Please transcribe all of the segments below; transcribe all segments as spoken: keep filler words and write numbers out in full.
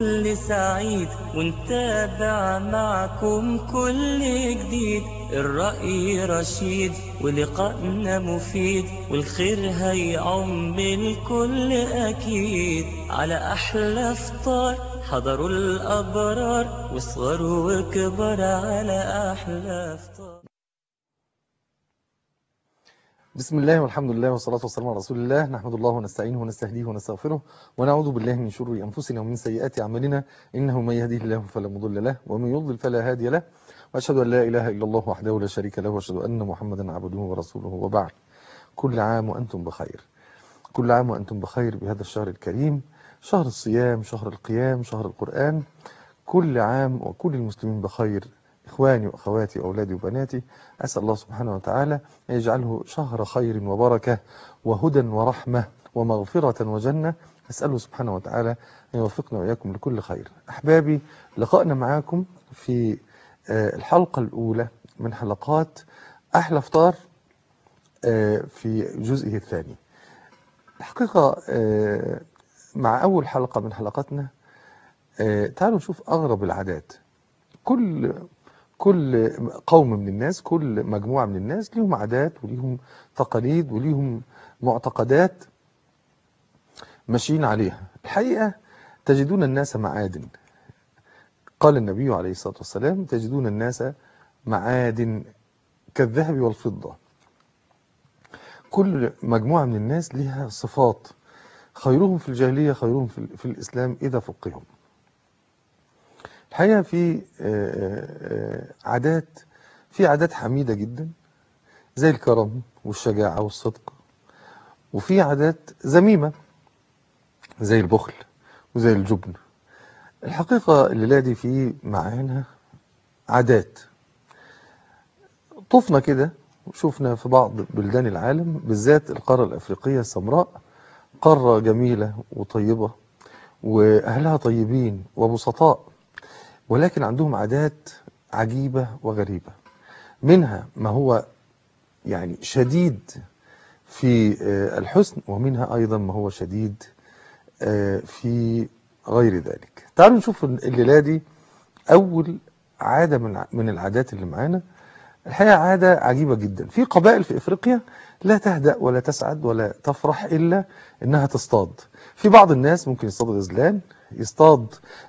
كل سعيد ونتابع معكم كل جديد. الرأي رشيد ولقائنا مفيد، والخير هيعم الكل أكيد. على أحلى فطار حضروا الأبرار، وصغر وكبر على أحلى فطار. بسم الله والحمد لله والصلاة والسلام على رسول الله. نحمد الله ونستعينه ونستهديه ونستغفره ونعوذ بالله من شرور أنفسنا ومن سيئات أعمالنا، إنه من يهديه الله فلا مضل له ومن يضلل فلا هادي له، وأشهد أن لا إله إلا الله وحده لا شريك له، وأشهد أن محمدا عبده ورسوله. وبعد، كل عام وأنتم بخير، كل عام وأنتم بخير بهذا الشهر الكريم، شهر الصيام، شهر القيام، شهر القرآن. كل عام وكل المسلمين بخير. إخواني وأخواتي وأولادي وبناتي، أسأل الله سبحانه وتعالى أن يجعله شهر خير وبركة وهدى ورحمة ومغفرة وجنة. أسأله سبحانه وتعالى أن يوفقنا وإياكم لكل خير. أحبابي، لقائنا معاكم في الحلقة الأولى من حلقات أحلى فطار في جزئه الثاني. الحقيقة مع أول حلقة من حلقاتنا تعالوا نشوف أغرب العادات. كل كل قوم من الناس، كل مجموعة من الناس ليهم عادات وليهم تقاليد وليهم معتقدات ماشيين عليها. الحقيقة تجدون الناس معادن. قال النبي عليه الصلاة والسلام: تجدون الناس معادن كالذهب والفضة. كل مجموعة من الناس لها صفات، خيرهم في الجاهلية خيرهم في الإسلام إذا فقههم. الحقيقة في عادات في عادات حميدة جدا زي الكرم والشجاعة والصدق، وفي عادات ذميمة زي البخل وزي الجبن. الحقيقة الليلة دي في معانا عادات طفنا كده وشوفنا في بعض بلدان العالم، بالذات القارة الأفريقية السمراء، قارة جميلة وطيبة وأهلها طيبين وبسطاء، ولكن عندهم عادات عجيبة وغريبة. منها ما هو يعني شديد في الحسن، ومنها أيضا ما هو شديد في غير ذلك. تعالوا نشوف الليلة دي أول عادة من من العادات اللي معانا. الحقيقة عادة عجيبة جدا. في قبائل في إفريقيا لا تهدأ ولا تسعد ولا تفرح إلا إنها تصطاد. في بعض الناس ممكن يصطاد غزلان، يصطاد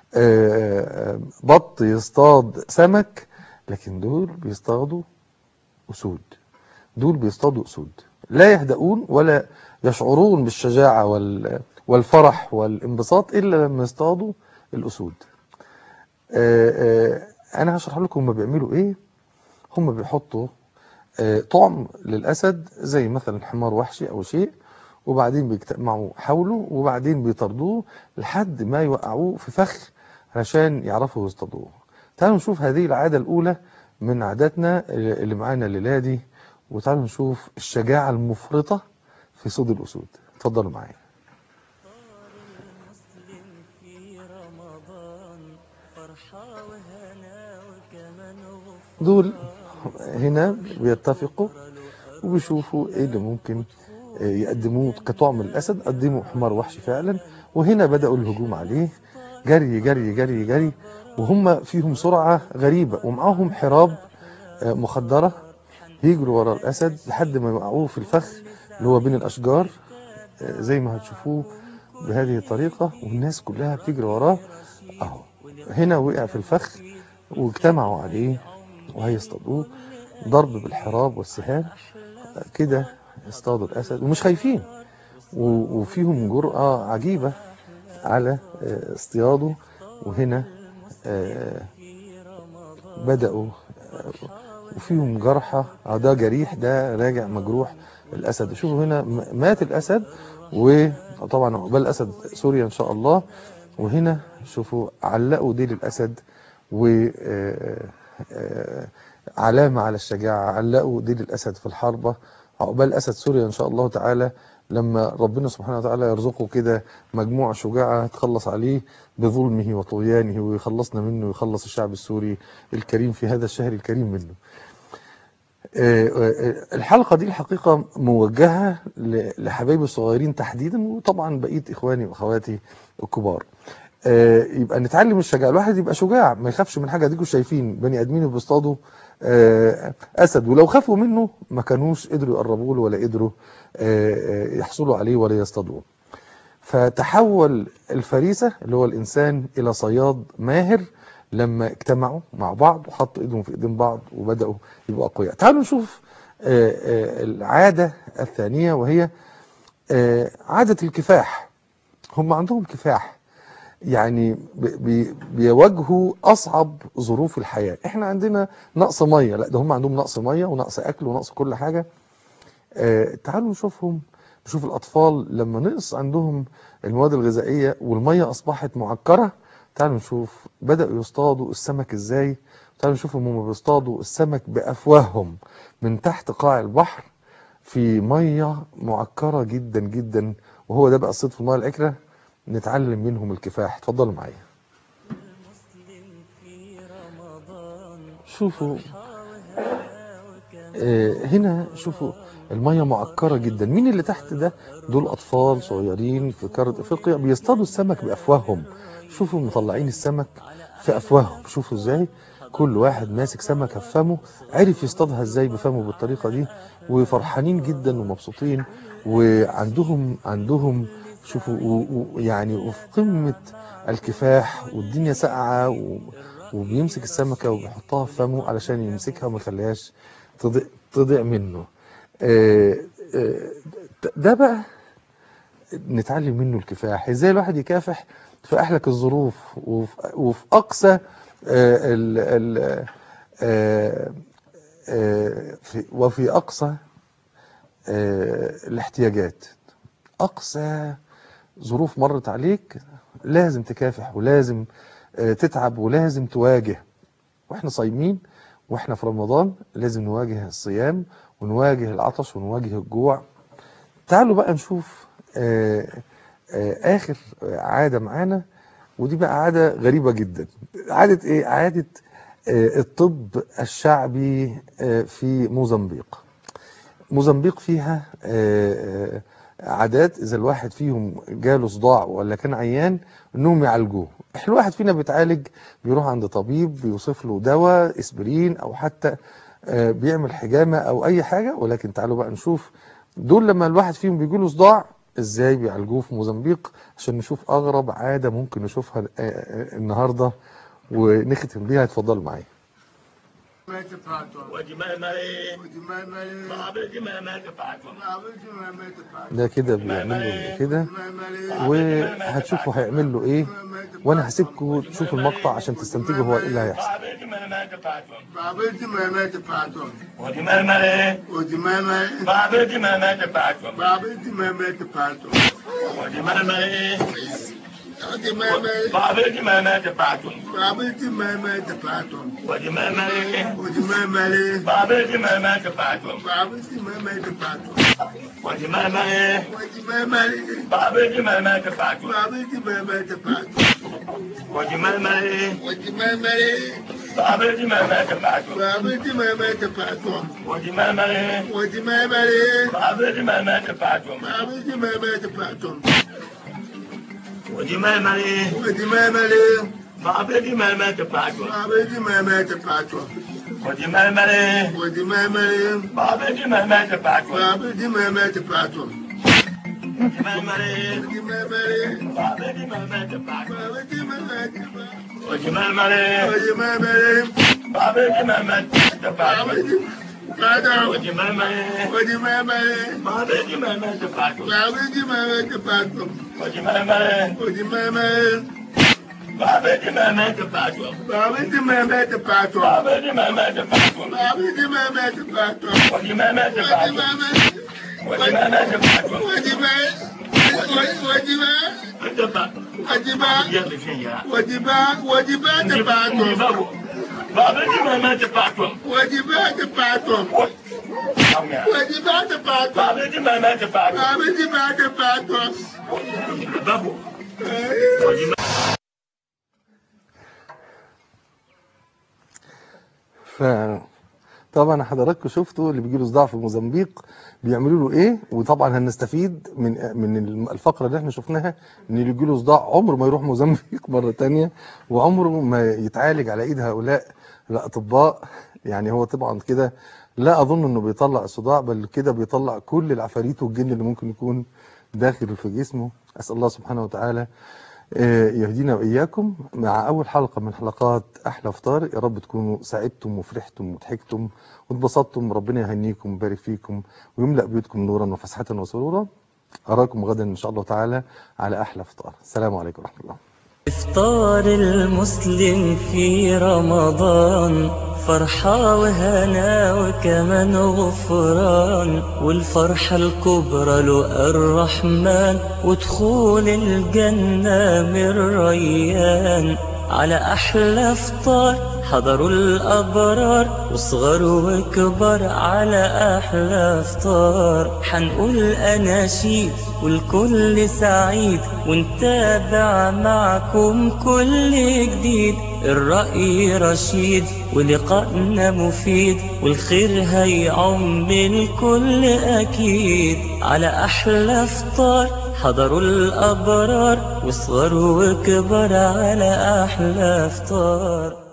بط، يصطاد سمك، لكن دول بيصطادوا أسود. دول بيصطادوا أسود، لا يهدؤون ولا يشعرون بالشجاعة والفرح والانبساط إلا لما يصطادوا الأسود. أنا هشرح لكم هم بيعملوا إيه. هم بيحطوا طعم للأسد زي مثلا حمار وحشي أو شيء، وبعدين بيجتمعوا حوله وبعدين بيطردوه لحد ما يوقعوه في فخ عشان يعرفوا يصطادوه. تعالوا نشوف هذه العادة الأولى من عاداتنا اللي معانا الليلة دي، وتعالوا نشوف الشجاعة المفرطة في صيد الأسود. اتفضلوا معايا. دول هنا بيتفقوا وبيشوفوا ايه اللي ممكن يقدموه كطعم الأسد. قدموا حمار وحشي فعلا، وهنا بدأوا الهجوم عليه، جري جري جري جري، وهم فيهم سرعة غريبة ومعاهم حراب مخدرة، يجروا ورا الأسد لحد ما يوقعوه في الفخ اللي هو بين الأشجار زي ما هتشوفوه بهذه الطريقة، والناس كلها بتجري وراه. اهو هنا وقع في الفخ واجتمعوا عليه وهيصطادوه ضرب بالحراب والسهام. كده اصطادوا الأسد ومش خايفين، وفيهم جرأة عجيبة على اصطياده. وهنا بدأوا وفيهم جرحى، ده جريح، ده راجع مجروح الأسد. شوفوا هنا مات الأسد، وطبعا عقبال الأسد سوريا إن شاء الله. وهنا شوفوا علقوا ديل الأسد، وعلامة على الشجاعة، علقوا ديل الأسد في الحربة عقبال الأسد سوريا إن شاء الله تعالى، لما ربنا سبحانه وتعالى يرزقه كده مجموعة شجاعة تخلص عليه بظلمه وطغيانه ويخلصنا منه ويخلص الشعب السوري الكريم في هذا الشهر الكريم منه. الحلقة دي الحقيقة موجهة لحبايبي الصغيرين تحديدا، وطبعا بقية إخواني وأخواتي الكبار. آه، يبقى نتعلم الشجاعة. الواحد يبقى شجاع ما يخافش من حاجة. ديكوا شايفين بني ادمين بيصطادوا آه، اسد، ولو خافوا منه ما كانوش قدروا يقربوا له ولا قدروا آه، آه، يحصلوا عليه ولا يصطادوه. فتحول الفريسة اللي هو الانسان الى صياد ماهر لما اجتمعوا مع بعض وحطوا ايدهم في ايدين بعض وبدأوا يبقوا اقوياء. تعالوا نشوف آه، آه، العادة الثانية، وهي آه، عادة الكفاح. هم عندهم كفاح، يعني بي بيواجهوا أصعب ظروف الحياة. احنا عندنا نقص مية، لا ده هم عندهم نقص مية ونقص أكل ونقص كل حاجة. آه تعالوا نشوفهم، نشوف الأطفال لما نقص عندهم المواد الغذائية والمية أصبحت معكرة. تعالوا نشوف بدأوا يصطادوا السمك إزاي. تعالوا نشوفهم هم بيصطادوا السمك بأفواههم من تحت قاع البحر في مية معكرة جدا جدا، وهو ده بقى الصيد في المية العكرة. نتعلم منهم الكفاح. اتفضلوا معايا. شوفوا آه هنا، شوفوا المية معكرة جدا. مين اللي تحت ده؟ دول أطفال صغيرين في قارة أفريقيا بيصطادوا السمك بأفواههم. شوفوا مطلعين السمك في أفواههم. شوفوا ازاي كل واحد ماسك سمكة في فمه، عرف يصطادها ازاي بفمه بالطريقة دي، وفرحانين جدا ومبسوطين وعندهم عندهم شوفوا يعني وفي قمة الكفاح، والدنيا ساقعة و... وبيمسك السمكة وبيحطها في فمه علشان يمسكها وما يخليهاش تضيع, تضيع منه. آه آه ده بقى نتعلم منه الكفاح. ازاي الواحد يكافح في احلك الظروف وفي, وفي اقصى آه ال ال آه آه في وفي اقصى آه الاحتياجات. اقصى ظروف مرت عليك لازم تكافح ولازم آه تتعب ولازم تواجه. واحنا صايمين واحنا في رمضان لازم نواجه الصيام ونواجه العطش ونواجه الجوع. تعالوا بقى نشوف آه آه آخر عادة معانا، ودي بقى عادة غريبة جدا. عادة ايه؟ عادة آه الطب الشعبي آه في موزمبيق. موزمبيق فيها آه عادات اذا الواحد فيهم جاله صداع ولا كان عيان انهم يعالجوه. احنا الواحد فينا بيتعالج بيروح عند طبيب بيوصف له دواء اسبرين او حتى آه بيعمل حجامة او اي حاجة. ولكن تعالوا بقى نشوف دول لما الواحد فيهم بيجيله صداع ازاي بيعالجوه في موزمبيق، عشان نشوف اغرب عادة ممكن نشوفها النهاردة ونختم بيها. اتفضلوا معايا. ده كده بيعملوا كده وهتشوفوا هيعمل له ايه، وانا هسيبكم تشوفوا المقطع عشان تستنتجوا هو ايه اللي هيحصل. Babe di mama de patun. Babe di mama de patun. Wadi mama le. Wadi mama le. Babe di mama de patun. Babe di mama de patun. Wadi mama le. Wadi mama le. Babe di mama de patun. Babe di mama de patun. Wadi mama le. Wadi mama le. Babe di mama de patun. Babe di mama de patun. Wadi mama le. Wadi mama le. Babe di mama de patun. Babe di mama de patun. Wadi mama le. Wadi mama le. Babe di mama de patun. Babe di mama de patun. Wadi mama le. Wadi mama le. Babe di mama de patun. Babe di mama de patun. Wadi mama le. Wadi mama le. Babe di mama de patun. Babe di mama de patun. Wadi mama le. Wadi mama le. Babe di mama de patun. Wadi mama le. Wadi mama le. Babe di mama de patun. Babe di mama de patun. Wadi mama le. Wadi mama le. Babe di mama de patun. Babe di mama de patun. Babe di mama de patun. Babe di mama de patun. Wadi mama de patun. Wadi mama de patun. Wadi mama. Wadi mama. Wadi mama. Wadi mama. Wadi mama. Wadi mama de patun. Babe di mama de patun. Wadi mama de patun. Wadi mama de patun. Babe di mama de patun. Babe di mama de patun. Babu. Wadi mama. طبعا حضراتكم شفتوا اللي بيجي له صداع في موزمبيق بيعملوا له ايه، وطبعا هنستفيد من من الفقره اللي احنا شفناها ان اللي بيجي له صداع عمره ما يروح موزمبيق مره ثانيه، وعمره ما يتعالج على ايد هؤلاء الاطباء. يعني هو طبعا كده لا اظن انه بيطلع الصداع، بل كده بيطلع كل العفاريت والجن اللي ممكن يكون داخل في جسمه. اسال الله سبحانه وتعالى يهدينا وإياكم مع أول حلقة من حلقات أحلى فطار. يا رب تكونوا سعدتم وفرحتم وضحكتم واتبسطتم. ربنا يهنيكم ويبارك فيكم ويملأ بيوتكم نورا وفسحة وسرورا. أراكم غدا إن شاء الله تعالى على أحلى فطار. السلام عليكم ورحمة الله. إفطار المسلم في رمضان فرحة وهنا وكمان غفران، والفرحة الكبرى لقى الرحمن ودخول الجنة من ريان. على أحلى فطار حضروا الأبرار وصغر وكبر على أحلى فطار. حنقول أناشيد والكل سعيد ونتابع معكم كل جديد. الرأي رشيد ولقائنا مفيد والخير هيعم الكل أكيد. على أحلى فطار حضروا الأبرار وصغر وكبر على أحلى فطار.